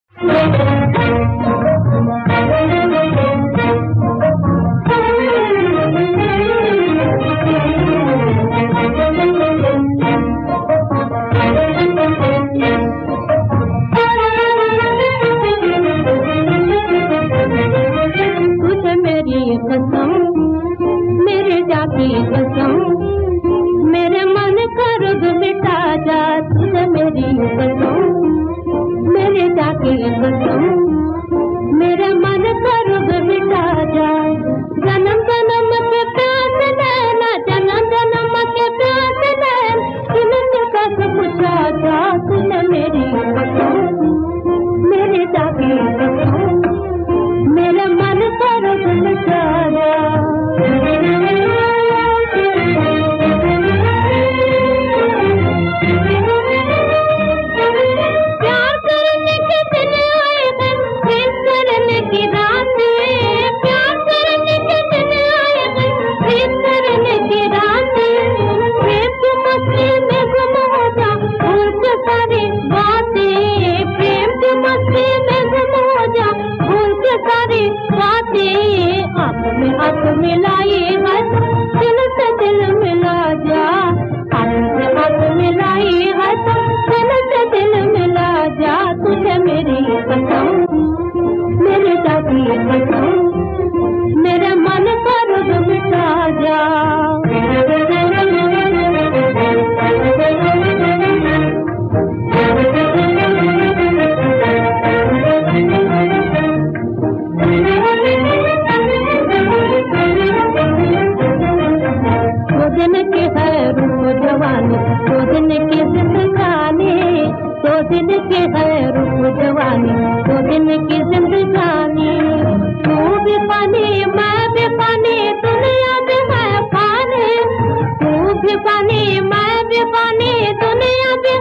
कसम मेरे जाती कसम मेरे मन का रुग मिटा जा तुझे मेरी कसम मेरे जाती कसम मेरे मन का रुग मिटा जा जन्म जन्म के प्यास लेना जन्म जन्म के प्यास लेना तुमसे कस पूछा जा तुझे मेरी कसम मेरे जाती कसम मेरे मन का रुग मिटा हाथ मिलाए हाथ दिल से दिल मिला जा हाथ से हाथ मिलाए हाथ दिल से दिल मिला जा तुझे मेरी कसम मेरे जाती कसम मेरे मन का रुग मिटा जा दिन के है रूप जवानी दो दिन की जिंदगानी दो दिन के है रूप जवानी दो दिन की जिंदगानी तू भी पानी मैं भी पानी दुनिया में है पानी तू भी पानी मैं भी पानी दुनिया में